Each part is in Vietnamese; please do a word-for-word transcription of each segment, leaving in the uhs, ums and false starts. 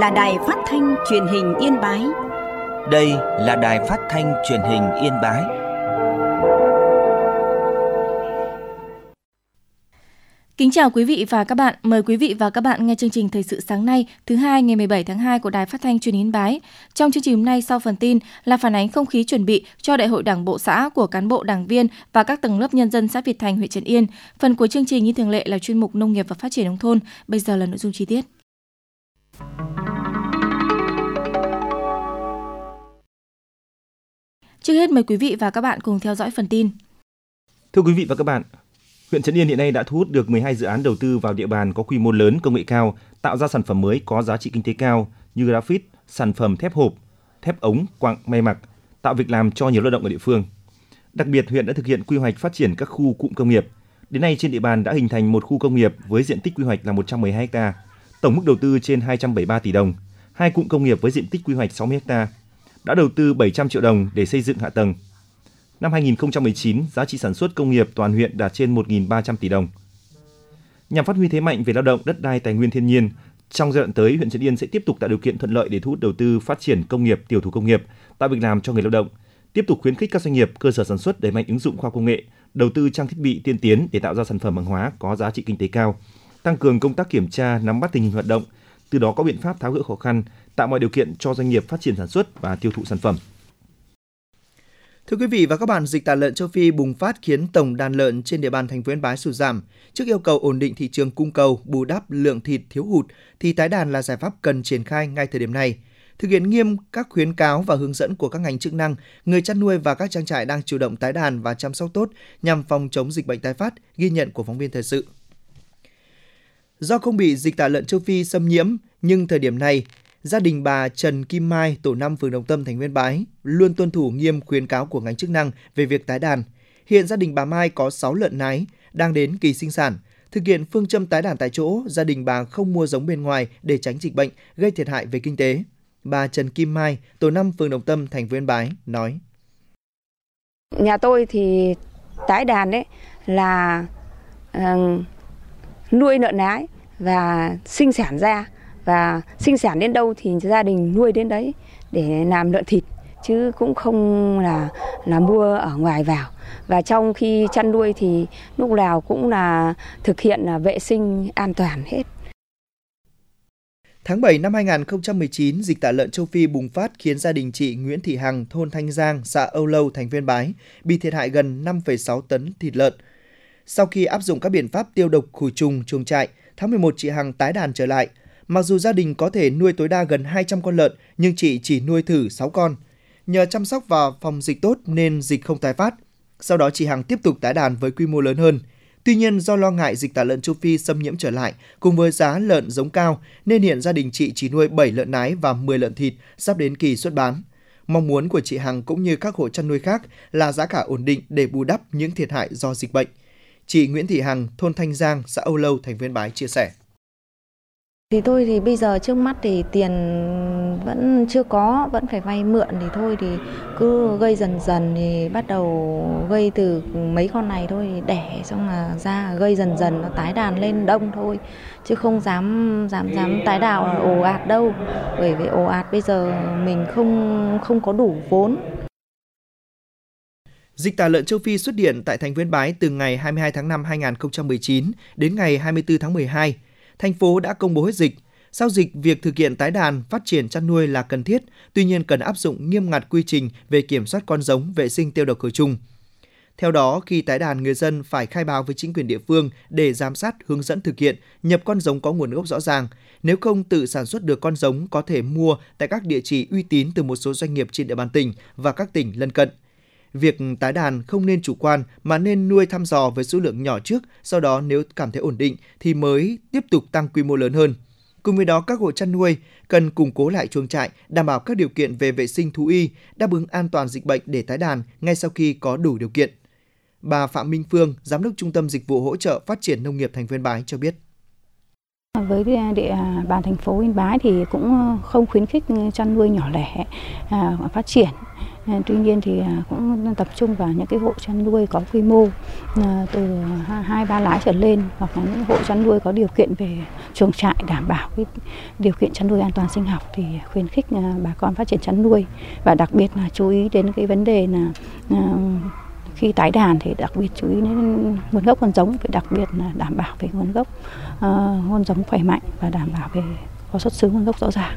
là đài phát thanh truyền hình Yên Bái. Đây là đài phát thanh truyền hình Yên Bái. Kính chào quý vị và các bạn. Mời quý vị và các bạn nghe chương trình Thời sự sáng nay, thứ hai ngày mười bảy tháng hai của Đài Phát thanh Truyền hình Yên Bái. Trong chương trình hôm nay, sau phần tin là phản ánh không khí chuẩn bị cho Đại hội Đảng bộ xã của cán bộ, đảng viên và các tầng lớp nhân dân xã Việt Thành, huyện Trấn Yên. Phần cuối chương trình như thường lệ là chuyên mục Nông nghiệp và Phát triển nông thôn. Bây giờ là nội dung chi tiết. Trước hết mời quý vị và các bạn cùng theo dõi phần tin. Thưa quý vị và các bạn, huyện Trấn Yên hiện nay đã thu hút được mười hai dự án đầu tư vào địa bàn có quy mô lớn, công nghệ cao, tạo ra sản phẩm mới có giá trị kinh tế cao như graphite, sản phẩm thép hộp, thép ống, quặng, may mặc, tạo việc làm cho nhiều lao động ở địa phương. Đặc biệt, huyện đã thực hiện quy hoạch phát triển các khu cụm công nghiệp. Đến nay trên địa bàn đã hình thành một khu công nghiệp với diện tích quy hoạch là một trăm mười hai héc ta, tổng mức đầu tư trên hai trăm bảy mươi ba tỷ đồng, hai cụm công nghiệp với diện tích quy hoạch sáu mươi héc ta, đã đầu tư bảy trăm triệu đồng để xây dựng hạ tầng. Năm hai nghìn không trăm mười chín, giá trị sản xuất công nghiệp toàn huyện đạt trên một nghìn ba trăm tỷ đồng. Nhằm phát huy thế mạnh về lao động, đất đai, tài nguyên thiên nhiên, trong giai đoạn tới, huyện Trấn Yên sẽ tiếp tục tạo điều kiện thuận lợi để thu hút đầu tư phát triển công nghiệp, tiểu thủ công nghiệp, tạo việc làm cho người lao động, tiếp tục khuyến khích các doanh nghiệp, cơ sở sản xuất đẩy mạnh ứng dụng khoa học công nghệ, đầu tư trang thiết bị tiên tiến để tạo ra sản phẩm hàng hóa có giá trị kinh tế cao, tăng cường công tác kiểm tra, nắm bắt tình hình hoạt động, từ đó có biện pháp tháo gỡ khó khăn, tạo mọi điều kiện cho doanh nghiệp phát triển sản xuất và tiêu thụ sản phẩm. Thưa quý vị và các bạn, dịch tả lợn châu Phi bùng phát khiến tổng đàn lợn trên địa bàn thành phố Yên Bái sụt giảm. Trước yêu cầu ổn định thị trường cung cầu, bù đắp lượng thịt thiếu hụt, thì tái đàn là giải pháp cần triển khai ngay thời điểm này. Thực hiện nghiêm các khuyến cáo và hướng dẫn của các ngành chức năng, người chăn nuôi và các trang trại đang chủ động tái đàn và chăm sóc tốt nhằm phòng chống dịch bệnh tái phát, ghi nhận của phóng viên thời sự. Do không bị dịch tả lợn châu Phi xâm nhiễm, nhưng thời điểm này, gia đình bà Trần Kim Mai, tổ năm phường Đồng Tâm, thành phố Yên Bái luôn tuân thủ nghiêm khuyến cáo của ngành chức năng về việc tái đàn. Hiện gia đình bà Mai có sáu lợn nái đang đến kỳ sinh sản. Thực hiện phương châm tái đàn tại chỗ, gia đình bà không mua giống bên ngoài để tránh dịch bệnh gây thiệt hại về kinh tế. Bà Trần Kim Mai, tổ năm phường Đồng Tâm, thành phố Yên Bái nói: Nhà tôi thì tái đàn đấy là uh, nuôi lợn nái và sinh sản ra. Và sinh sản đến đâu thì gia đình nuôi đến đấy để làm lợn thịt, chứ cũng không là là mua ở ngoài vào. Và trong khi chăn nuôi thì lúc nào cũng là thực hiện là vệ sinh an toàn hết. Tháng bảy năm hai nghìn không trăm mười chín, dịch tả lợn châu Phi bùng phát khiến gia đình chị Nguyễn Thị Hằng, thôn Thanh Giang, xã Âu Lâu, thành phố Yên Bái bị thiệt hại gần năm phẩy sáu tấn thịt lợn. Sau khi áp dụng các biện pháp tiêu độc khử trùng chuồng trại, tháng mười một chị Hằng tái đàn trở lại. Mặc dù gia đình có thể nuôi tối đa gần hai trăm con lợn, nhưng chị chỉ nuôi thử sáu con. Nhờ chăm sóc và phòng dịch tốt nên dịch không tái phát. Sau đó chị Hằng tiếp tục tái đàn với quy mô lớn hơn. Tuy nhiên do lo ngại dịch tả lợn châu Phi xâm nhiễm trở lại cùng với giá lợn giống cao nên hiện gia đình chị chỉ nuôi bảy lợn nái và mười lợn thịt sắp đến kỳ xuất bán. Mong muốn của chị Hằng cũng như các hộ chăn nuôi khác là giá cả ổn định để bù đắp những thiệt hại do dịch bệnh. Chị Nguyễn Thị Hằng, thôn Thanh Giang, xã Âu Lâu, thành phố Yên Bái chia sẻ. Thì tôi thì bây giờ trước mắt thì tiền vẫn chưa có, vẫn phải vay mượn thì thôi thì cứ gây dần dần thì bắt đầu gây từ mấy con này thôi, đẻ xong là ra gây dần dần nó tái đàn lên đông thôi, chứ không dám dám dám tái đàn ồ ạt đâu, bởi vì ồ ạt bây giờ mình không không có đủ vốn. Dịch tả lợn châu Phi xuất hiện tại thành phố Yên Bái từ ngày hai mươi hai tháng năm năm hai nghìn không trăm mười chín đến ngày hai mươi tư tháng mười hai. Thành phố đã công bố hết dịch. Sau dịch, việc thực hiện tái đàn, phát triển chăn nuôi là cần thiết, tuy nhiên cần áp dụng nghiêm ngặt quy trình về kiểm soát con giống, vệ sinh tiêu độc khử trùng. Theo đó, khi tái đàn, người dân phải khai báo với chính quyền địa phương để giám sát, hướng dẫn thực hiện, nhập con giống có nguồn gốc rõ ràng. Nếu không tự sản xuất được con giống, có thể mua tại các địa chỉ uy tín từ một số doanh nghiệp trên địa bàn tỉnh và các tỉnh lân cận. Việc tái đàn không nên chủ quan mà nên nuôi thăm dò với số lượng nhỏ trước, sau đó nếu cảm thấy ổn định thì mới tiếp tục tăng quy mô lớn hơn. Cùng với đó, các hộ chăn nuôi cần củng cố lại chuồng trại, đảm bảo các điều kiện về vệ sinh thú y, đáp ứng an toàn dịch bệnh để tái đàn ngay sau khi có đủ điều kiện. Bà Phạm Minh Phương, Giám đốc Trung tâm Dịch vụ Hỗ trợ Phát triển Nông nghiệp thành phố Yên Bái cho biết. Với địa bàn thành phố Yên Bái thì cũng không khuyến khích chăn nuôi nhỏ lẻ phát triển. Tuy nhiên thì cũng tập trung vào những cái hộ chăn nuôi có quy mô từ hai ba lái trở lên, hoặc là những hộ chăn nuôi có điều kiện về chuồng trại đảm bảo cái điều kiện chăn nuôi an toàn sinh học, thì khuyến khích bà con phát triển chăn nuôi, và đặc biệt là chú ý đến cái vấn đề là khi tái đàn thì đặc biệt chú ý đến nguồn gốc con giống, phải đặc biệt là đảm bảo về nguồn gốc uh, con giống khỏe mạnh và đảm bảo về có xuất xứ nguồn gốc rõ ràng.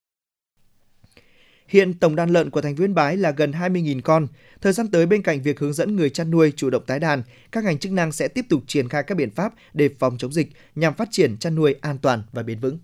Hiện tổng đàn lợn của thành phố Yên Bái là gần hai mươi nghìn con. Thời gian tới, bên cạnh việc hướng dẫn người chăn nuôi chủ động tái đàn, các ngành chức năng sẽ tiếp tục triển khai các biện pháp để phòng chống dịch nhằm phát triển chăn nuôi an toàn và bền vững.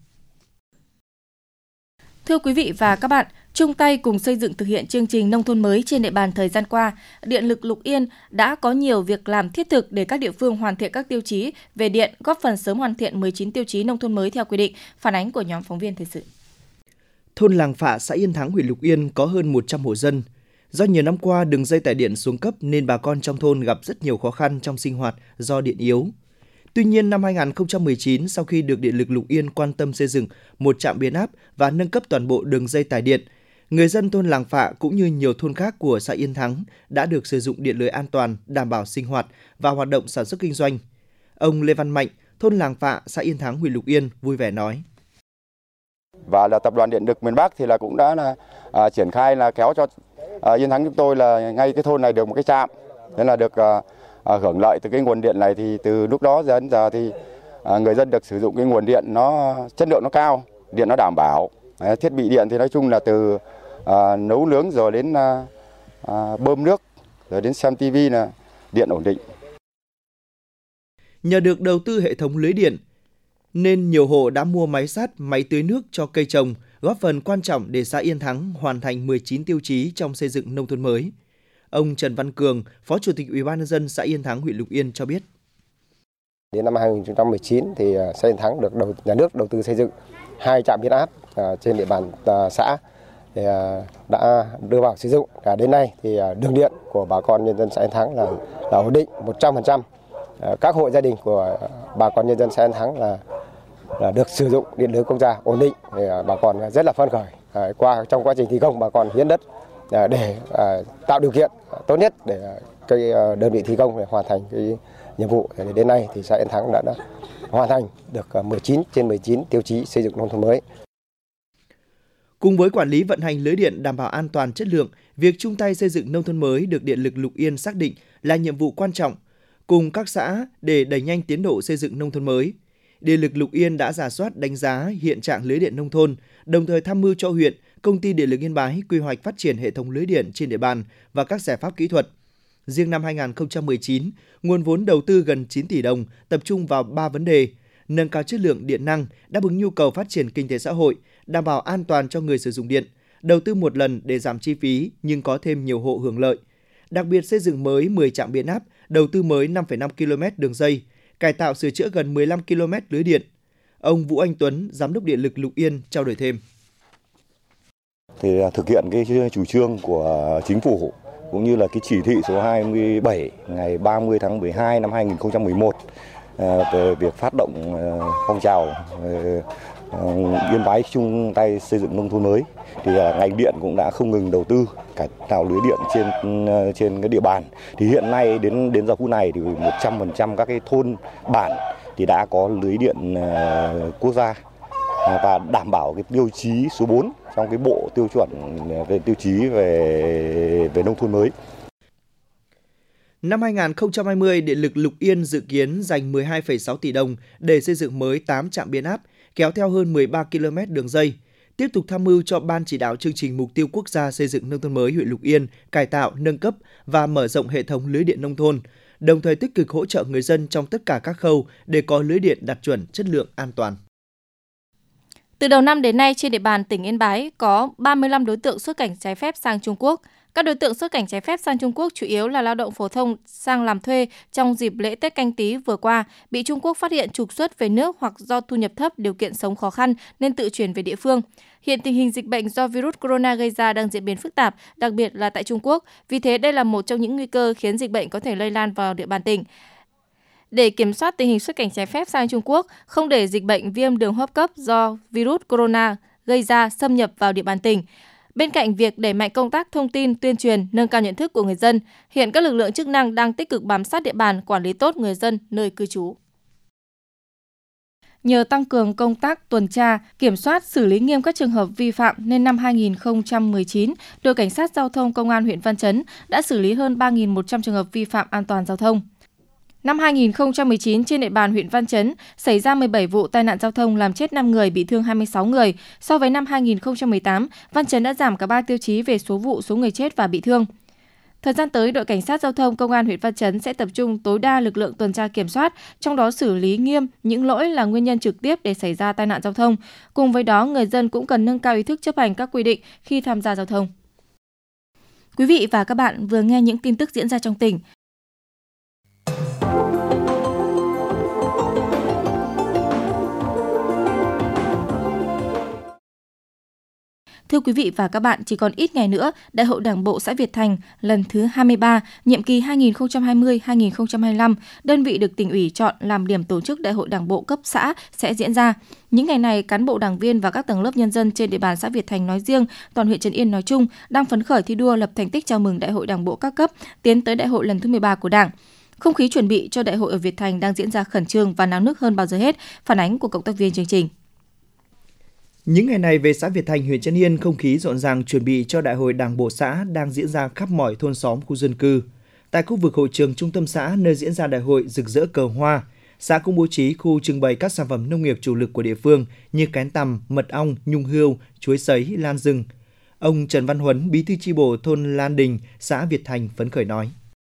Thưa quý vị và các bạn, chung tay cùng xây dựng thực hiện chương trình nông thôn mới trên địa bàn thời gian qua, Điện lực Lục Yên đã có nhiều việc làm thiết thực để các địa phương hoàn thiện các tiêu chí về điện, góp phần sớm hoàn thiện mười chín tiêu chí nông thôn mới theo quy định. Phản ánh của nhóm phóng viên thời sự. Thôn Làng Phạ, xã Yên Thắng, huyện Lục Yên có hơn một trăm hộ dân. Do nhiều năm qua đường dây tải điện xuống cấp nên bà con trong thôn gặp rất nhiều khó khăn trong sinh hoạt do điện yếu. Tuy nhiên, năm hai không một chín, sau khi được Điện lực Lục Yên quan tâm xây dựng một trạm biến áp và nâng cấp toàn bộ đường dây tải điện, người dân thôn Làng Phạ cũng như nhiều thôn khác của xã Yên Thắng đã được sử dụng điện lưới an toàn, đảm bảo sinh hoạt và hoạt động sản xuất kinh doanh. Ông Lê Văn Mạnh, thôn Làng Phạ, xã Yên Thắng, huyện Lục Yên vui vẻ nói: Và là tập đoàn Điện lực miền Bắc thì là cũng đã là à, triển khai là kéo cho à, Yên Thắng chúng tôi là ngay cái thôn này được một cái trạm, thế là được à, à, hưởng lợi từ cái nguồn điện này. Thì từ lúc đó đến giờ thì à, người dân được sử dụng cái nguồn điện nó chất lượng nó cao, điện nó đảm bảo. Đấy, thiết bị điện thì nói chung là từ à, nấu nướng rồi đến à, à, bơm nước rồi đến xem tivi là điện ổn định. Nhờ được đầu tư hệ thống lưới điện nên nhiều hộ đã mua máy sát, máy tưới nước cho cây trồng, góp phần quan trọng để xã Yên Thắng hoàn thành mười chín tiêu chí trong xây dựng nông thôn mới. Ông Trần Văn Cường, Phó Chủ tịch Ủy ban nhân dân xã Yên Thắng, huyện Lục Yên cho biết: Đến năm hai không một chín thì xã Yên Thắng được đầu, nhà nước đầu tư xây dựng hai trạm biến áp trên địa bàn xã thì đã đưa vào sử dụng. Cả đến nay thì đường điện của bà con nhân dân xã Yên Thắng là, là ổn định một trăm phần trăm. Các hộ gia đình của bà con nhân dân xã Yên Thắng là là được sử dụng điện lưới quốc gia ổn định, thì bà con rất là phấn khởi. À, qua trong quá trình thi công, bà con hiến đất à, để à, tạo điều kiện tốt nhất để cái à, đơn vị thi công để hoàn thành cái nhiệm vụ. Để đến nay thì xã Yên Thắng đã, đã hoàn thành được mười chín trên mười chín tiêu chí xây dựng nông thôn mới. Cùng với quản lý vận hành lưới điện đảm bảo an toàn chất lượng, việc chung tay xây dựng nông thôn mới được Điện lực Lục Yên xác định là nhiệm vụ quan trọng cùng các xã để đẩy nhanh tiến độ xây dựng nông thôn mới. Điện lực Lục Yên đã rà soát đánh giá hiện trạng lưới điện nông thôn, đồng thời tham mưu cho huyện, Công ty Điện lực Yên Bái quy hoạch phát triển hệ thống lưới điện trên địa bàn và các giải pháp kỹ thuật. Riêng năm hai không một chín, nguồn vốn đầu tư gần chín tỷ đồng tập trung vào ba vấn đề: nâng cao chất lượng điện năng, đáp ứng nhu cầu phát triển kinh tế xã hội, đảm bảo an toàn cho người sử dụng điện, đầu tư một lần để giảm chi phí nhưng có thêm nhiều hộ hưởng lợi. Đặc biệt xây dựng mới mười trạm biến áp, đầu tư mới năm phẩy năm ki lô mét đường dây, cải tạo sửa chữa gần mười lăm ki lô mét lưới điện. Ông Vũ Anh Tuấn, Giám đốc Điện lực Lục Yên trao đổi thêm: Thì thực hiện cái chủ trương của chính phủ cũng như là cái chỉ thị số hai mươi bảy ngày ba mươi tháng mười hai năm hai nghìn không trăm mười một về việc phát động phong trào Yên Bái chung tay xây dựng nông thôn mới, thì ngành điện cũng đã không ngừng đầu tư cải tạo lưới điện trên trên cái địa bàn. Thì hiện nay đến đến giờ phút này thì một trăm phần trăm các cái thôn bản thì đã có lưới điện quốc gia và đảm bảo cái tiêu chí số bốn trong cái bộ tiêu chuẩn về tiêu chí về về nông thôn mới. Năm hai không hai không, Điện lực Lục Yên dự kiến dành mười hai phẩy sáu tỷ đồng để xây dựng mới tám trạm biến áp, kéo theo hơn mười ba ki lô mét đường dây. Tiếp tục tham mưu cho Ban chỉ đạo chương trình mục tiêu quốc gia xây dựng nông thôn mới huyện Lục Yên cải tạo, nâng cấp và mở rộng hệ thống lưới điện nông thôn, đồng thời tích cực hỗ trợ người dân trong tất cả các khâu để có lưới điện đạt chuẩn, chất lượng, an toàn. Từ đầu năm đến nay, trên địa bàn tỉnh Yên Bái có ba mươi lăm đối tượng xuất cảnh trái phép sang Trung Quốc. Các đối tượng xuất cảnh trái phép sang Trung Quốc chủ yếu là lao động phổ thông sang làm thuê trong dịp lễ Tết Canh Tý vừa qua, bị Trung Quốc phát hiện trục xuất về nước hoặc do thu nhập thấp, điều kiện sống khó khăn nên tự chuyển về địa phương. Hiện tình hình dịch bệnh do virus corona gây ra đang diễn biến phức tạp, đặc biệt là tại Trung Quốc. Vì thế, đây là một trong những nguy cơ khiến dịch bệnh có thể lây lan vào địa bàn tỉnh. Để kiểm soát tình hình xuất cảnh trái phép sang Trung Quốc, không để dịch bệnh viêm đường hô hấp cấp do virus corona gây ra xâm nhập vào địa bàn tỉnh, Bên cạnh việc đẩy mạnh công tác thông tin, tuyên truyền, nâng cao nhận thức của người dân, hiện các lực lượng chức năng đang tích cực bám sát địa bàn, quản lý tốt người dân nơi cư trú. Nhờ tăng cường công tác tuần tra, kiểm soát, xử lý nghiêm các trường hợp vi phạm nên năm hai nghìn không trăm mười chín, đội Cảnh sát Giao thông Công an huyện Văn Chấn đã xử lý hơn ba nghìn một trăm trường hợp vi phạm an toàn giao thông. Năm hai nghìn không trăm mười chín, trên địa bàn huyện Văn Chấn xảy ra mười bảy vụ tai nạn giao thông làm chết năm người, bị thương hai mươi sáu người. So với năm hai nghìn không trăm mười tám, Văn Chấn đã giảm cả ba tiêu chí về số vụ, số người chết và bị thương. Thời gian tới, đội Cảnh sát Giao thông Công an huyện Văn Chấn sẽ tập trung tối đa lực lượng tuần tra kiểm soát, trong đó xử lý nghiêm những lỗi là nguyên nhân trực tiếp để xảy ra tai nạn giao thông. Cùng với đó, người dân cũng cần nâng cao ý thức chấp hành các quy định khi tham gia giao thông. Quý vị và các bạn vừa nghe những tin tức diễn ra trong tỉnh. Thưa quý vị và các bạn, chỉ còn ít ngày nữa, Đại hội Đảng bộ xã Việt Thành lần thứ hai mươi ba, nhiệm kỳ hai nghìn không trăm hai mươi đến hai nghìn không trăm hai mươi lăm, đơn vị được tỉnh ủy chọn làm điểm tổ chức Đại hội Đảng bộ cấp xã sẽ diễn ra. Những ngày này, cán bộ đảng viên và các tầng lớp nhân dân trên địa bàn xã Việt Thành nói riêng, toàn huyện Trấn Yên nói chung đang phấn khởi thi đua lập thành tích chào mừng Đại hội Đảng bộ các cấp tiến tới Đại hội lần thứ mười ba của Đảng. Không khí chuẩn bị cho Đại hội ở Việt Thành đang diễn ra khẩn trương và náo nức hơn bao giờ hết, phản ánh của cộng tác viên chương trình. Những ngày này về xã Việt Thành, huyện Trấn Yên, không khí rộn ràng chuẩn bị cho Đại hội Đảng bộ xã đang diễn ra khắp mọi thôn xóm, khu dân cư. Tại khu vực hội trường trung tâm xã nơi diễn ra đại hội rực rỡ cờ hoa, xã cũng bố trí khu trưng bày các sản phẩm nông nghiệp chủ lực của địa phương như kén tằm, mật ong, nhung hươu, chuối sấy, lan rừng. Ông Trần Văn Huấn, bí thư chi bộ thôn Lan Đình, xã Việt Thành phấn khởi nói: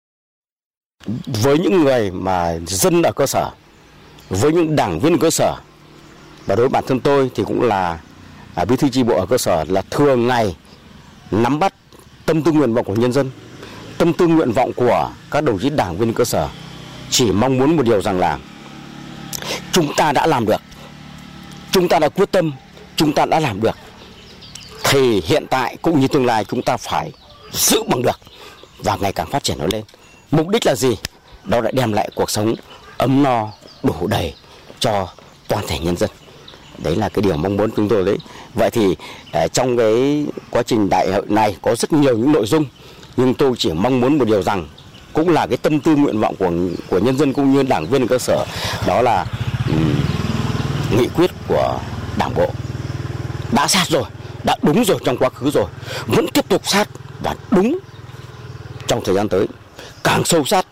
Với những người mà dân ở cơ sở, với những đảng viên cơ sở, và đối với bản thân tôi thì cũng là à, bí thư chi bộ ở cơ sở, là thường ngày nắm bắt tâm tư nguyện vọng của nhân dân, tâm tư nguyện vọng của các đồng chí đảng viên cơ sở, chỉ mong muốn một điều rằng là chúng ta đã làm được, chúng ta đã quyết tâm, chúng ta đã làm được, thì hiện tại cũng như tương lai chúng ta phải giữ bằng được và ngày càng phát triển nó lên. Mục đích là gì? Đó là đem lại cuộc sống ấm no, đủ đầy cho toàn thể nhân dân. Đấy là cái điều mong muốn chúng tôi đấy. Vậy thì trong cái quá trình đại hội này có rất nhiều những nội dung, nhưng tôi chỉ mong muốn một điều rằng, cũng là cái tâm tư nguyện vọng của của nhân dân cũng như đảng viên cơ sở, đó là um, nghị quyết của Đảng bộ đã sát rồi, đã đúng rồi trong quá khứ rồi, vẫn tiếp tục sát và đúng trong thời gian tới, càng sâu sát,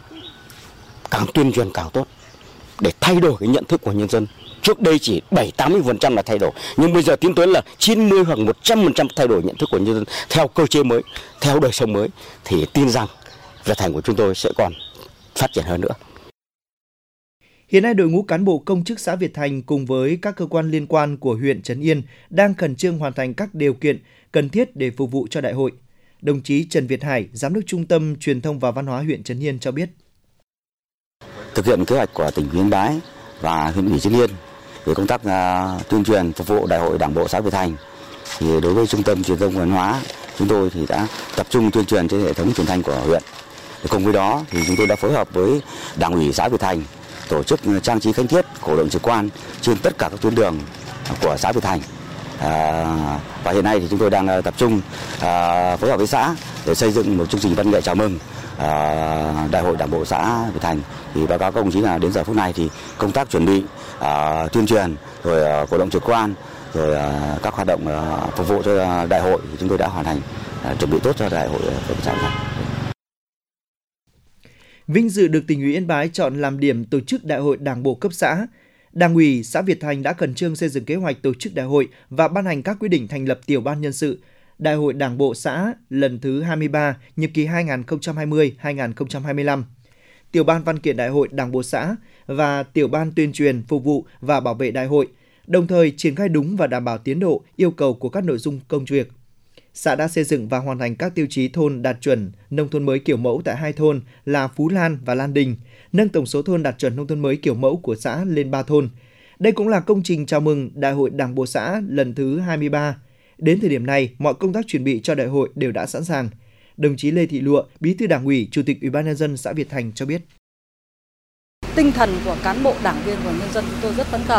càng tuyên truyền càng tốt, để thay đổi cái nhận thức của nhân dân. Trước đây chỉ bảy đến tám mươi phần trăm là thay đổi, nhưng bây giờ tiến tới là chín mươi hoặc một trăm phần trăm thay đổi nhận thức của nhân dân theo cơ chế mới, theo đời sống mới, thì tin rằng Việt Thành của chúng tôi sẽ còn phát triển hơn nữa. Hiện nay, đội ngũ cán bộ công chức xã Việt Thành cùng với các cơ quan liên quan của huyện Trấn Yên đang khẩn trương hoàn thành các điều kiện cần thiết để phục vụ cho đại hội. Đồng chí Trần Việt Hải, Giám đốc Trung tâm Truyền thông và Văn hóa huyện Trấn Yên cho biết: Thực hiện kế hoạch của tỉnh Yên Bái và huyện ủy Trấn Yên về công tác uh, tuyên truyền phục vụ Đại hội Đảng bộ xã Việt Thành, thì đối với Trung tâm Truyền thông và Văn hóa chúng tôi thì đã tập trung tuyên truyền trên hệ thống truyền thanh của huyện. Thì cùng với đó thì chúng tôi đã phối hợp với Đảng ủy xã Việt Thành tổ chức trang trí khánh tiết, cổ động trực quan trên tất cả các tuyến đường của xã Việt Thành. À, và hiện nay thì chúng tôi đang tập trung à, phối hợp với xã để xây dựng một chương trình văn nghệ chào mừng à, Đại hội Đảng bộ xã Việt Thành. Thì báo cáo các đồng chí là đến giờ phút này thì công tác chuẩn bị à, tuyên truyền rồi à, cổ động trực quan rồi à, các hoạt động à, phục vụ cho đại hội thì chúng tôi đã hoàn thành, à, chuẩn bị tốt cho đại hội Đảng bộ xã Việt Thành. Vinh dự được tỉnh ủy Yên Bái chọn làm điểm tổ chức Đại hội Đảng bộ cấp xã. Đảng ủy xã Việt Thành đã khẩn trương xây dựng kế hoạch tổ chức đại hội và ban hành các quyết định thành lập tiểu ban nhân sự Đại hội Đảng bộ xã lần thứ hai mươi ba, nhiệm kỳ hai nghìn không trăm hai mươi đến hai nghìn không trăm hai mươi lăm, tiểu ban văn kiện Đại hội Đảng bộ xã và tiểu ban tuyên truyền phục vụ và bảo vệ đại hội, đồng thời triển khai đúng và đảm bảo tiến độ yêu cầu của các nội dung công việc. Xã đã xây dựng và hoàn thành các tiêu chí thôn đạt chuẩn nông thôn mới kiểu mẫu tại hai thôn là Phú Lan và Lan Đình, nâng tổng số thôn đạt chuẩn nông thôn mới kiểu mẫu của xã lên ba thôn. Đây cũng là công trình chào mừng Đại hội Đảng bộ xã lần thứ hai mươi ba. Đến thời điểm này, mọi công tác chuẩn bị cho đại hội đều đã sẵn sàng. Đồng chí Lê Thị Lụa, Bí thư Đảng ủy, Chủ tịch Ủy ban nhân dân xã Việt Thành cho biết: Tinh thần của cán bộ đảng viên của nhân dân chúng tôi rất phấn khởi.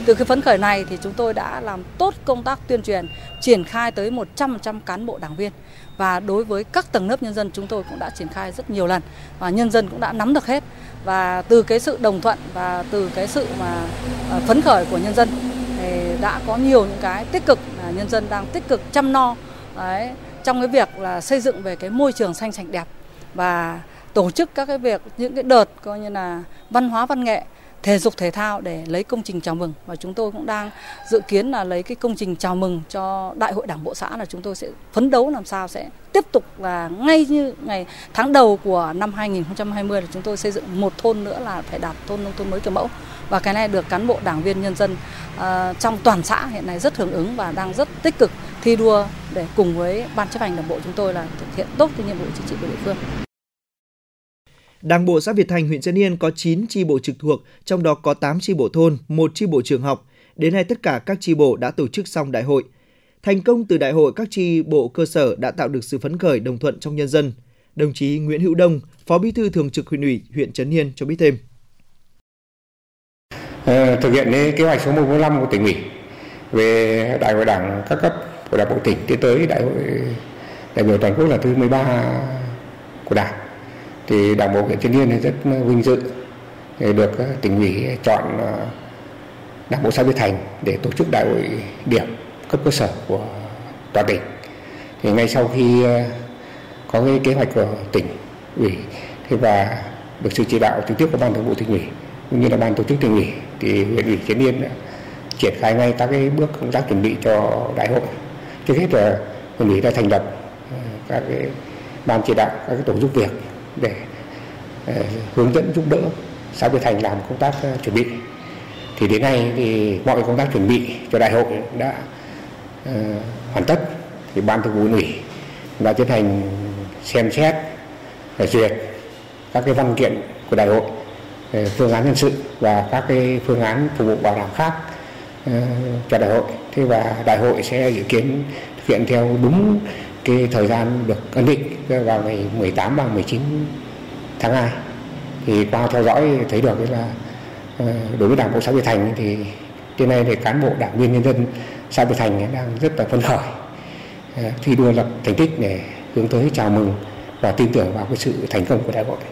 Từ cái phấn khởi này thì chúng tôi đã làm tốt công tác tuyên truyền, triển khai tới một trăm phần trăm cán bộ đảng viên. Và đối với các tầng lớp nhân dân chúng tôi cũng đã triển khai rất nhiều lần và nhân dân cũng đã nắm được hết. Và từ cái sự đồng thuận và từ cái sự mà phấn khởi của nhân dân thì đã có nhiều những cái tích cực, là nhân dân đang tích cực chăm lo đấy, trong cái việc là xây dựng về cái môi trường xanh sạch đẹp và tổ chức các cái việc, những cái đợt coi như là văn hóa văn nghệ, thể dục thể thao để lấy công trình chào mừng. Và chúng tôi cũng đang dự kiến là lấy cái công trình chào mừng cho Đại hội Đảng bộ xã, là chúng tôi sẽ phấn đấu làm sao sẽ tiếp tục là ngay như ngày tháng đầu của năm hai nghìn không trăm hai mươi là chúng tôi xây dựng một thôn nữa là phải đạt thôn nông thôn mới kiểu mẫu. Và cái này được cán bộ đảng viên nhân dân uh, trong toàn xã hiện nay rất hưởng ứng và đang rất tích cực thi đua để cùng với ban chấp hành đảng bộ chúng tôi là thực hiện tốt cái nhiệm vụ chính trị của địa phương. Đảng bộ xã Việt Thành, huyện Trấn Yên có chín chi bộ trực thuộc, trong đó có tám chi bộ thôn, một chi bộ trường học. Đến nay tất cả các chi bộ đã tổ chức xong đại hội. Thành công từ đại hội, các chi bộ cơ sở đã tạo được sự phấn khởi, đồng thuận trong nhân dân. Đồng chí Nguyễn Hữu Đông, Phó Bí thư Thường trực Huyện ủy huyện Trấn Yên cho biết thêm. À, thực hiện kế hoạch số một trăm bốn mươi lăm của tỉnh ủy về đại hội đảng các cấp của Đảng bộ tỉnh tiến tới đại hội đại biểu toàn quốc lần thứ mười ba của Đảng, thì Đảng bộ huyện Trấn Yên rất vinh dự được tỉnh ủy chọn Đảng bộ xã Việt Thành để tổ chức đại hội điểm cấp cơ sở của toàn tỉnh. Thì ngay sau khi có cái kế hoạch của tỉnh ủy thì và được sự chỉ đạo trực tiếp của ban thường vụ tỉnh ủy cũng như là ban tổ chức tỉnh ủy, thì huyện ủy Trấn Yên đã triển khai ngay các cái bước công tác chuẩn bị cho đại hội. Trước hết là huyện ủy đã thành lập các cái ban chỉ đạo, các cái tổ giúp việc để uh, hướng dẫn giúp đỡ xã Việt Thành làm công tác uh, chuẩn bị. Thì đến nay thì mọi công tác chuẩn bị cho đại hội đã uh, hoàn tất. Thì ban thường vụ huyện ủy đã tiến hành xem xét và duyệt các cái văn kiện của đại hội, phương án nhân sự và các cái phương án phục vụ bảo đảm khác uh, cho đại hội. Thế và đại hội sẽ dự kiến thực hiện theo đúng cái thời gian được ấn định vào ngày mười tám và mười chín tháng hai. Thì qua theo dõi thấy được là đối với Đảng bộ xã Việt Thành thì đến nay thì cán bộ đảng viên nhân dân xã Việt Thành đang rất là phấn khởi, thi đua lập thành tích để hướng tới chào mừng và tin tưởng vào cái sự thành công của đại hội.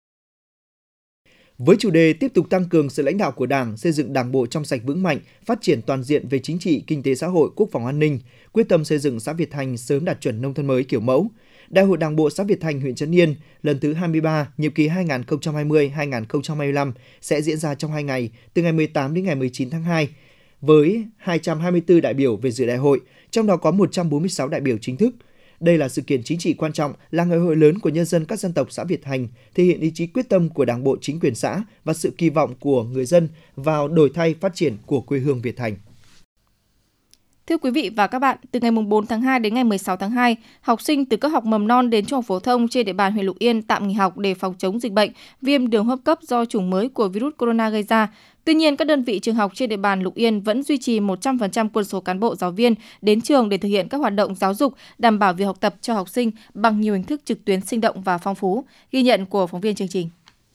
Với chủ đề tiếp tục tăng cường sự lãnh đạo của Đảng, xây dựng Đảng bộ trong sạch vững mạnh, phát triển toàn diện về chính trị, kinh tế xã hội, quốc phòng an ninh, quyết tâm xây dựng xã Việt Thành sớm đạt chuẩn nông thôn mới kiểu mẫu, Đại hội Đảng bộ xã Việt Thành, huyện Trấn Yên lần thứ hai mươi ba, nhiệm kỳ hai nghìn không trăm hai mươi đến hai nghìn không trăm hai mươi lăm sẽ diễn ra trong hai ngày, từ ngày mười tám đến ngày mười chín tháng hai, với hai trăm hai mươi tư đại biểu về dự đại hội, trong đó có một trăm bốn mươi sáu đại biểu chính thức. Đây là sự kiện chính trị quan trọng, là ngày hội lớn của nhân dân các dân tộc xã Việt Thành, thể hiện ý chí quyết tâm của Đảng bộ, chính quyền xã và sự kỳ vọng của người dân vào đổi thay phát triển của quê hương Việt Thành. Thưa quý vị và các bạn, từ ngày bốn tháng hai đến ngày mười sáu tháng hai, học sinh từ các học mầm non đến trung học phổ thông trên địa bàn huyện Lục Yên tạm nghỉ học để phòng chống dịch bệnh viêm đường hô hấp cấp do chủng mới của virus corona gây ra. Tuy nhiên, các đơn vị trường học trên địa bàn Lục Yên vẫn duy trì một trăm phần trăm quân số cán bộ giáo viên đến trường để thực hiện các hoạt động giáo dục, đảm bảo việc học tập cho học sinh bằng nhiều hình thức trực tuyến sinh động và phong phú. Ghi nhận của phóng viên chương trình.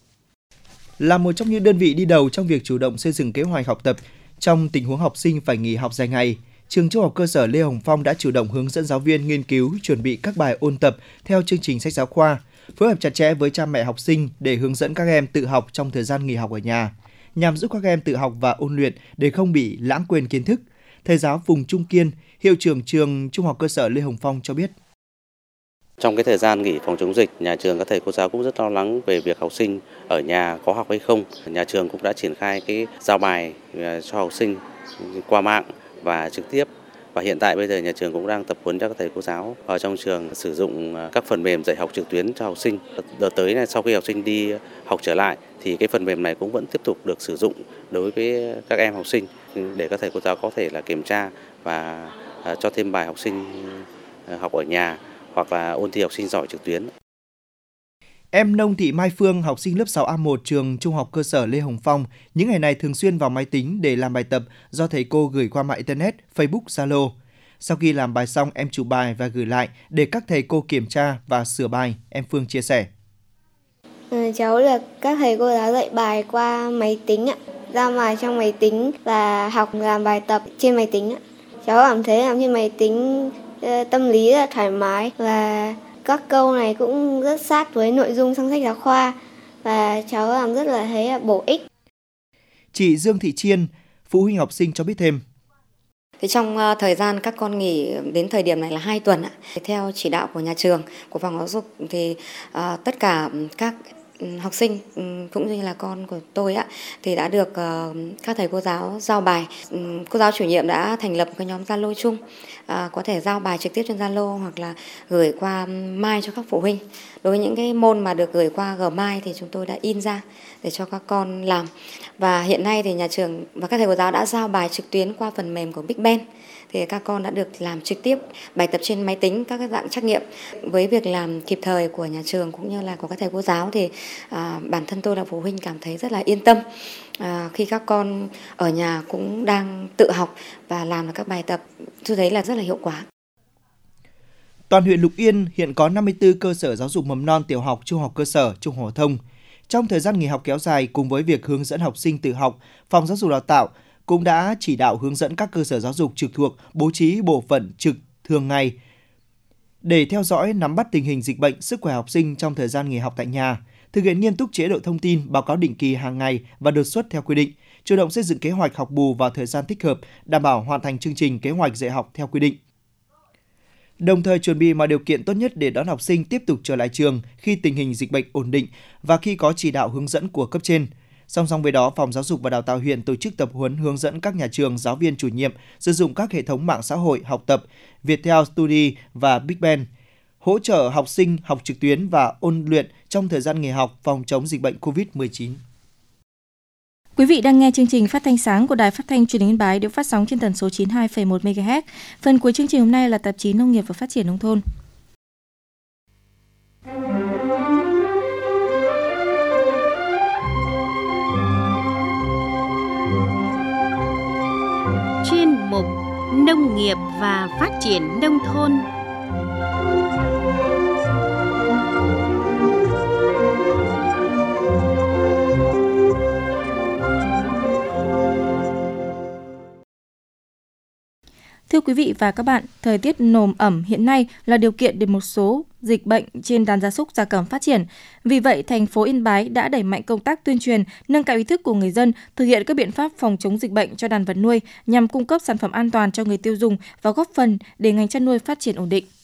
Là một trong những đơn vị đi đầu trong việc chủ động xây dựng kế hoạch học tập trong tình huống học sinh phải nghỉ học dài ngày, Trường Trung học cơ sở Lê Hồng Phong đã chủ động hướng dẫn giáo viên nghiên cứu, chuẩn bị các bài ôn tập theo chương trình sách giáo khoa, phối hợp chặt chẽ với cha mẹ học sinh để hướng dẫn các em tự học trong thời gian nghỉ học ở nhà, nhằm giúp các em tự học và ôn luyện để không bị lãng quên kiến thức. Thầy giáo Phùng Trung Kiên, hiệu trưởng trường Trung học cơ sở Lê Hồng Phong cho biết. Trong cái thời gian nghỉ phòng chống dịch, nhà trường các thầy cô giáo cũng rất lo lắng về việc học sinh ở nhà có học hay không. Nhà trường cũng đã triển khai cái giao bài cho học sinh qua mạng và trực tiếp. Và hiện tại bây giờ nhà trường cũng đang tập huấn cho các thầy cô giáo ở trong trường sử dụng các phần mềm dạy học trực tuyến cho học sinh. Đợt tới này, sau khi học sinh đi học trở lại thì cái phần mềm này cũng vẫn tiếp tục được sử dụng đối với các em học sinh để các thầy cô giáo có thể là kiểm tra và cho thêm bài học sinh học ở nhà hoặc là ôn thi học sinh giỏi trực tuyến. Em Nông Thị Mai Phương, học sinh lớp sáu A một trường Trung học cơ sở Lê Hồng Phong, những ngày này thường xuyên vào máy tính để làm bài tập do thầy cô gửi qua mạng Internet, Facebook, Zalo. Sau khi làm bài xong, em chụp bài và gửi lại để các thầy cô kiểm tra và sửa bài, em Phương chia sẻ. Ừ, cháu được các thầy cô giáo dạy bài qua máy tính ạ. giao bài trong máy tính và học làm bài tập trên máy tính. Cháu cảm thấy làm trên máy tính tâm lý rất là thoải mái và các câu này cũng rất sát với nội dung trong sách giáo khoa và cháu làm rất là thấy bổ ích. Chị Dương Thị Chiên, phụ huynh học sinh cho biết thêm. Thì trong uh, thời gian các con nghỉ đến thời điểm này là hai tuần ạ. Theo chỉ đạo của nhà trường, của phòng giáo dục thì uh, tất cả các học sinh cũng như là con của tôi ạ thì đã được uh, các thầy cô giáo giao bài. Um, cô giáo chủ nhiệm đã thành lập một cái nhóm Zalo chung, uh, có thể giao bài trực tiếp trên Zalo hoặc là gửi qua mail cho các phụ huynh. Đối với những cái môn mà được gửi qua Gmail thì chúng tôi đã in ra để cho các con làm. Và hiện nay thì nhà trường và các thầy cô giáo đã giao bài trực tuyến qua phần mềm của Big Ben. Thì các con đã được làm trực tiếp bài tập trên máy tính, các dạng trắc nghiệm. Với việc làm kịp thời của nhà trường cũng như là của các thầy cô giáo thì à, bản thân tôi là phụ huynh cảm thấy rất là yên tâm à, khi các con ở nhà cũng đang tự học và làm được các bài tập. Tôi thấy là rất là hiệu quả. Toàn huyện Lục Yên hiện có năm mươi tư cơ sở giáo dục mầm non, tiểu học, trung học cơ sở, trung học phổ thông. Trong thời gian nghỉ học kéo dài cùng với việc hướng dẫn học sinh tự học, Phòng Giáo dục Đào tạo cũng đã chỉ đạo hướng dẫn các cơ sở giáo dục trực thuộc bố trí bộ phận trực thường ngày để theo dõi, nắm bắt tình hình dịch bệnh, sức khỏe học sinh trong thời gian nghỉ học tại nhà, thực hiện nghiêm túc chế độ thông tin, báo cáo định kỳ hàng ngày và đột xuất theo quy định, chủ động xây dựng kế hoạch học bù vào thời gian thích hợp, đảm bảo hoàn thành chương trình kế hoạch dạy học theo quy định. Đồng thời chuẩn bị mọi điều kiện tốt nhất để đón học sinh tiếp tục trở lại trường khi tình hình dịch bệnh ổn định và khi có chỉ đạo hướng dẫn của cấp trên. Song song với đó, Phòng Giáo dục và Đào tạo huyện tổ chức tập huấn hướng dẫn các nhà trường, giáo viên, chủ nhiệm sử dụng các hệ thống mạng xã hội học tập, Viettel Study và Big Ben, hỗ trợ học sinh học trực tuyến và ôn luyện trong thời gian nghỉ học phòng chống dịch bệnh covid mười chín. Quý vị đang nghe chương trình Phát thanh sáng của Đài Phát thanh Truyền hình Yên Bái được phát sóng trên tần số chín mươi hai phẩy một mê ga héc. Phần cuối chương trình hôm nay là tạp chí Nông nghiệp và Phát triển nông thôn. Chuyên mục Nông nghiệp và Phát triển nông thôn. Thưa quý vị và các bạn, thời tiết nồm ẩm hiện nay là điều kiện để một số dịch bệnh trên đàn gia súc gia cầm phát triển. Vì vậy, thành phố Yên Bái đã đẩy mạnh công tác tuyên truyền, nâng cao ý thức của người dân, thực hiện các biện pháp phòng chống dịch bệnh cho đàn vật nuôi nhằm cung cấp sản phẩm an toàn cho người tiêu dùng và góp phần để ngành chăn nuôi phát triển ổn định.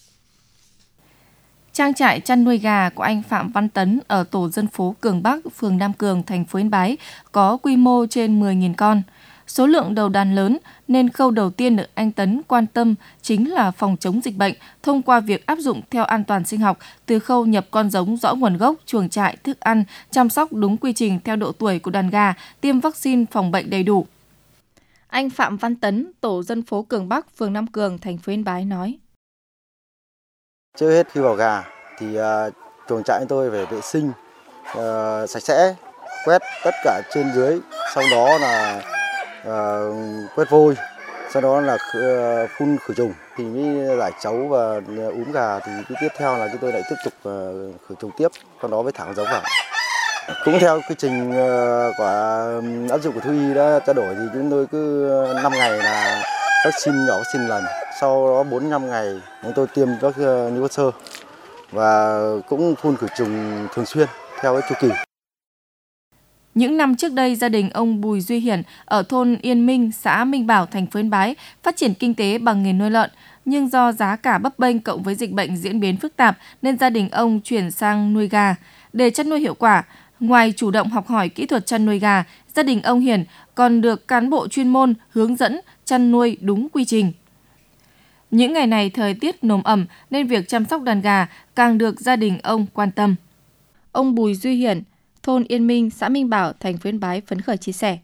Trang trại chăn nuôi gà của anh Phạm Văn Tấn ở tổ dân phố Cường Bắc, phường Nam Cường, thành phố Yên Bái có quy mô trên mười nghìn con. Số lượng đầu đàn lớn nên khâu đầu tiên được anh Tấn quan tâm chính là phòng chống dịch bệnh thông qua việc áp dụng theo an toàn sinh học từ khâu nhập con giống rõ nguồn gốc, chuồng trại, thức ăn, chăm sóc đúng quy trình theo độ tuổi của đàn gà, tiêm vaccine phòng bệnh đầy đủ. Anh Phạm Văn Tấn, tổ dân phố Cường Bắc, phường Nam Cường, thành phố Yên Bái nói. Trước hết khi vào gà thì uh, chuồng trại tôi phải vệ sinh uh, sạch sẽ, quét tất cả trên dưới, sau đó là uh, quét vôi, sau đó là uh, phun khử trùng thì mới giải chấu và úm gà. Thì cái tiếp theo là chúng tôi lại tiếp tục uh, khử trùng tiếp, sau đó mới thả giống vào. Cũng theo quy trình uh, của um, áp dụng của thú y đã trao đổi thì chúng tôi cứ năm ngày là vaccine nhỏ vaccine lần, sau đó bốn mươi lăm ngày chúng tôi tiêm các uh, mũi sơ và cũng phun khử trùng thường xuyên theo cái chu kỳ. Những năm trước đây, gia đình ông Bùi Duy Hiển ở thôn Yên Minh, xã Minh Bảo, thành phố Yên Bái phát triển kinh tế bằng nghề nuôi lợn, nhưng do giá cả bấp bênh cộng với dịch bệnh diễn biến phức tạp nên gia đình ông chuyển sang nuôi gà. Để chăn nuôi hiệu quả, ngoài chủ động học hỏi kỹ thuật chăn nuôi gà, gia đình ông Hiển còn được cán bộ chuyên môn hướng dẫn chăn nuôi đúng quy trình. Những ngày này thời tiết nồm ẩm nên việc chăm sóc đàn gà càng được gia đình ông quan tâm. Ông Bùi Duy Hiển, thôn Yên Minh, xã Minh Bảo, thành phố Yên Bái phấn khởi chia sẻ.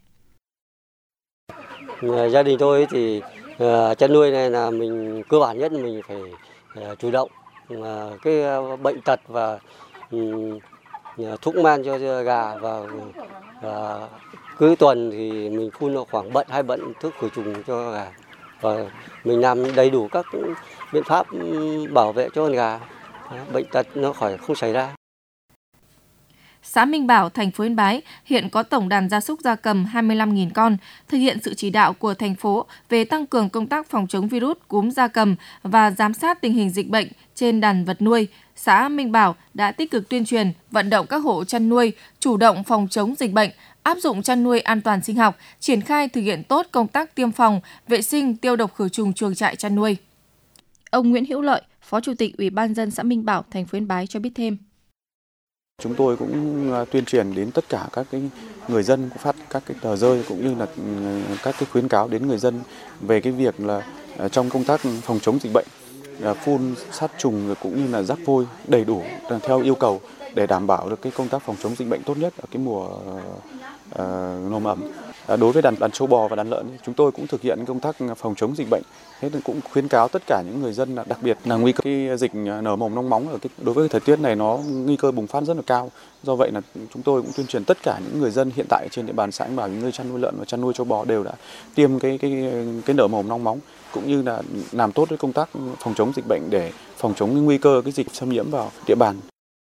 Gia đình tôi thì uh, chăn nuôi này là mình cơ bản nhất mình phải uh, chủ động uh, cái uh, bệnh tật và um, thuốc men cho gà và uh, cứ tuần thì mình phun khoảng bận hai bận thuốc khử trùng cho gà và mình làm đầy đủ các biện pháp bảo vệ cho con gà, bệnh tật nó khỏi không xảy ra. xã Minh Bảo, thành phố Yên Bái hiện có tổng đàn gia súc gia cầm hai mươi lăm nghìn con, thực hiện sự chỉ đạo của thành phố về tăng cường công tác phòng chống virus cúm gia cầm và giám sát tình hình dịch bệnh trên đàn vật nuôi. Xã Minh Bảo đã tích cực tuyên truyền, vận động các hộ chăn nuôi chủ động phòng chống dịch bệnh, áp dụng chăn nuôi an toàn sinh học, triển khai thực hiện tốt công tác tiêm phòng, vệ sinh, tiêu độc khử trùng chuồng trại chăn nuôi. Ông Nguyễn Hữu Lợi, Phó Chủ tịch Ủy ban nhân dân xã Minh Bảo, thành phố Yên Bái cho biết thêm. Chúng tôi cũng tuyên truyền đến tất cả các cái người dân, phát các cái tờ rơi cũng như là các cái khuyến cáo đến người dân về cái việc là trong công tác phòng chống dịch bệnh, phun sát trùng cũng như là rắc vôi đầy đủ theo yêu cầu để đảm bảo được cái công tác phòng chống dịch bệnh tốt nhất ở cái mùa uh, nồm ẩm. À, đối với đàn đàn trâu bò và đàn lợn, chúng tôi cũng thực hiện công tác phòng chống dịch bệnh. Thế nên cũng khuyến cáo tất cả những người dân, đặc biệt là nguy cơ cái dịch nở mồm long móng ở cái đối với thời tiết này nó nguy cơ bùng phát rất là cao. Do vậy là chúng tôi cũng tuyên truyền tất cả những người dân hiện tại trên địa bàn xã Anh Bảo, những người chăn nuôi lợn và chăn nuôi trâu bò đều đã tiêm cái cái cái nở mồm long móng, cũng như là làm tốt cái công tác phòng chống dịch bệnh để phòng chống cái nguy cơ cái dịch xâm nhiễm vào địa bàn.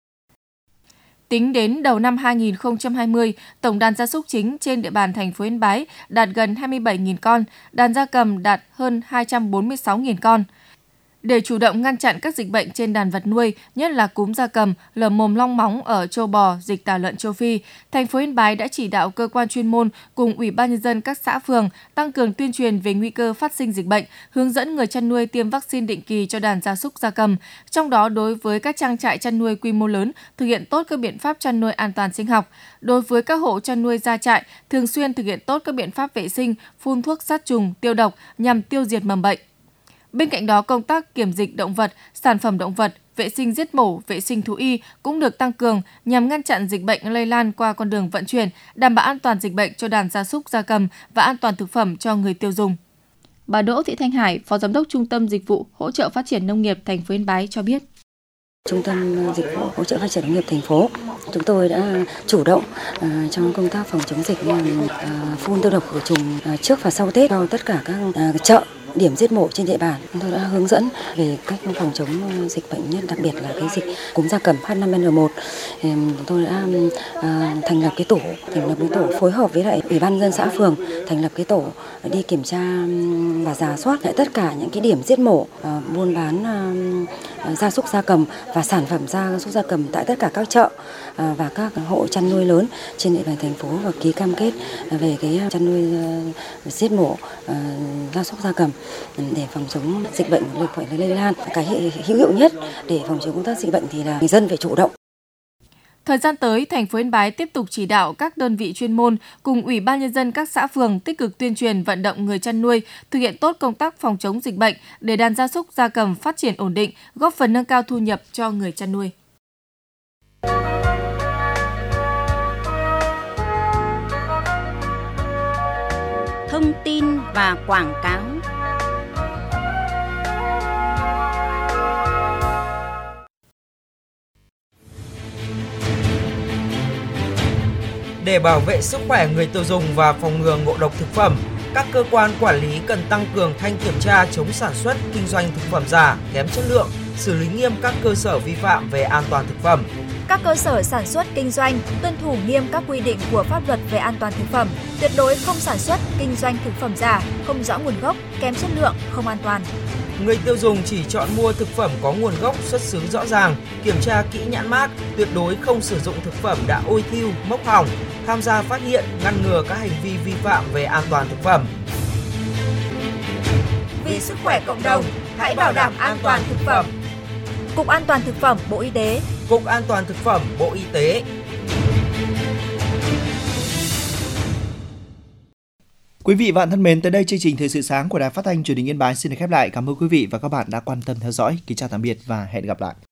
Tính đến đầu năm hai nghìn không trăm hai mươi, tổng đàn gia súc chính trên địa bàn thành phố Yên Bái đạt gần hai mươi bảy nghìn con, đàn gia cầm đạt hơn hai trăm bốn mươi sáu nghìn con. Để chủ động ngăn chặn các dịch bệnh trên đàn vật nuôi, nhất là cúm gia cầm, lở mồm long móng ở trâu bò, dịch tả lợn châu Phi, thành phố Yên Bái đã chỉ đạo cơ quan chuyên môn cùng Ủy ban nhân dân các xã phường tăng cường tuyên truyền về nguy cơ phát sinh dịch bệnh, hướng dẫn người chăn nuôi tiêm vaccine định kỳ cho đàn gia súc gia cầm. Trong đó, đối với các trang trại chăn nuôi quy mô lớn, thực hiện tốt các biện pháp chăn nuôi an toàn sinh học. Đối với các hộ chăn nuôi gia trại, thường xuyên thực hiện tốt các biện pháp vệ sinh, phun thuốc sát trùng, tiêu độc nhằm tiêu diệt mầm bệnh. Bên cạnh đó, công tác kiểm dịch động vật, sản phẩm động vật, vệ sinh giết mổ, vệ sinh thú y cũng được tăng cường nhằm ngăn chặn dịch bệnh lây lan qua con đường vận chuyển, đảm bảo an toàn dịch bệnh cho đàn gia súc gia cầm và an toàn thực phẩm cho người tiêu dùng. Bà Đỗ Thị Thanh Hải, Phó Giám đốc Trung tâm Dịch vụ Hỗ trợ Phát triển Nông nghiệp thành phố Yên Bái cho biết. Trung tâm Dịch vụ Hỗ trợ Phát triển Nông nghiệp thành phố, chúng tôi đã chủ động uh, trong công tác phòng chống dịch uh, phun tiêu độc khử trùng uh, trước và sau Tết vào tất cả các uh, chợ, điểm giết mổ trên địa bàn. Chúng tôi đã hướng dẫn về cách phòng chống dịch bệnh, nhất đặc biệt là cái dịch cúm gia cầm H năm N một. Chúng tôi đã uh, thành lập cái tổ, thành lập cái tổ phối hợp với lại Ủy ban nhân dân xã phường thành lập cái tổ đi kiểm tra và rà soát lại tất cả những cái điểm giết mổ, uh, buôn bán uh, gia súc gia cầm và sản phẩm gia súc gia cầm tại tất cả các chợ uh, và các hộ chăn nuôi lớn trên địa bàn thành phố và ký cam kết về cái chăn nuôi uh, giết mổ uh, gia súc gia cầm để phòng chống dịch bệnh phải lây lan. Cái hữu hiệu nhất để phòng chống công tác dịch bệnh thì là người dân phải chủ động. Thời gian tới, thành phố Yên Bái tiếp tục chỉ đạo các đơn vị chuyên môn cùng Ủy ban nhân dân các xã phường tích cực tuyên truyền vận động người chăn nuôi thực hiện tốt công tác phòng chống dịch bệnh để đàn gia súc gia cầm phát triển ổn định, góp phần nâng cao thu nhập cho người chăn nuôi. Thông tin và quảng cáo. Để bảo vệ sức khỏe người tiêu dùng và phòng ngừa ngộ độc thực phẩm, các cơ quan quản lý cần tăng cường thanh kiểm tra chống sản xuất, kinh doanh thực phẩm giả, kém chất lượng, xử lý nghiêm các cơ sở vi phạm về an toàn thực phẩm. Các cơ sở sản xuất kinh doanh tuân thủ nghiêm các quy định của pháp luật về an toàn thực phẩm, tuyệt đối không sản xuất, kinh doanh thực phẩm giả, không rõ nguồn gốc, kém chất lượng, không an toàn. Người tiêu dùng chỉ chọn mua thực phẩm có nguồn gốc xuất xứ rõ ràng, kiểm tra kỹ nhãn mác, tuyệt đối không sử dụng thực phẩm đã ôi thiu, mốc hỏng, tham gia phát hiện, ngăn ngừa các hành vi vi phạm về an toàn thực phẩm. Vì sức khỏe cộng đồng, hãy bảo đảm an toàn thực phẩm. Cục An toàn thực phẩm Bộ Y tế. Cục An toàn thực phẩm Bộ Y tế. Quý vị và bạn thân mến, tới đây chương trình Thời sự sáng của Đài Phát thanh Truyền hình Yên Bái xin được khép lại. Cảm ơn quý vị và các bạn đã quan tâm theo dõi. Kính chào tạm biệt và hẹn gặp lại.